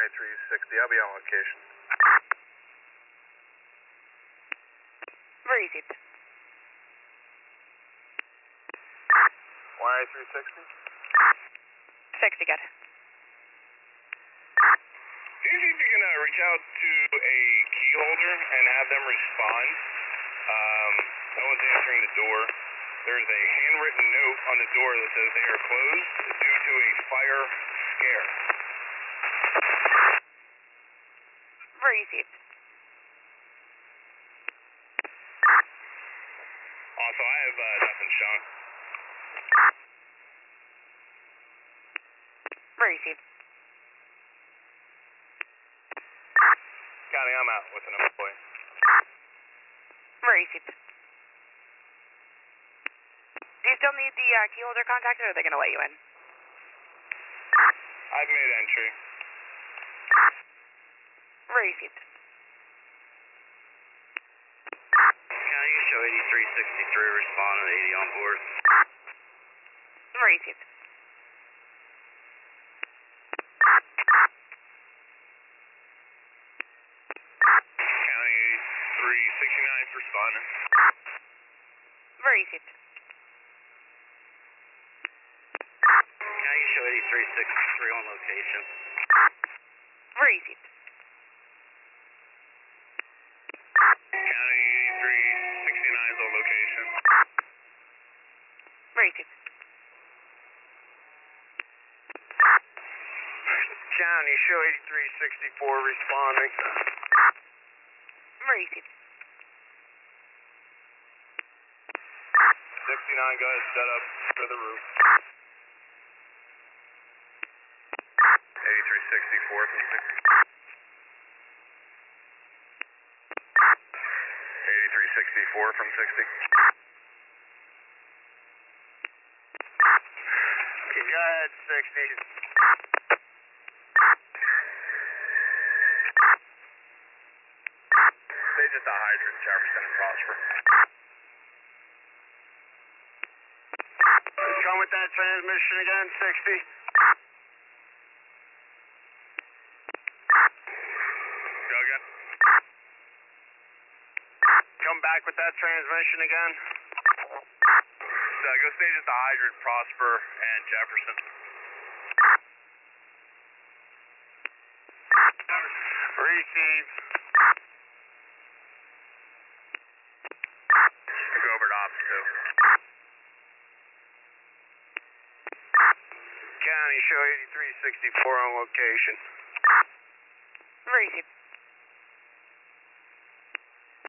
8360, I'll be on location. Received. 18360? 60, good. See if you can reach out to a key holder and have them respond. No one's answering the door. There's a handwritten note on the door that says they are closed due to a fire scare. Received. Also, I have nothing, Sean. Received. County, I'm out with an employee. Received. Do you still need the key holder contacted, or are they going to let you in? I've made entry. Received. County, you show 8363, respond at 80 on board. Received. County 8369 responding. Received. County, you show 8363 on location. Received. County 8369 is on location. Received. County, show 8364 responding. Received. 69 guys set up for the roof. 8364 from 60. 8364 from 60. Okay, go ahead, 60. They just a hydrant, Jefferson and Prosper. Come with that transmission again, 60. Go again. Come back with that transmission again. So go stage at the hydrant, Prosper and Jefferson. Receive. Go over to Ops 2. County, show 8364 on location. Received.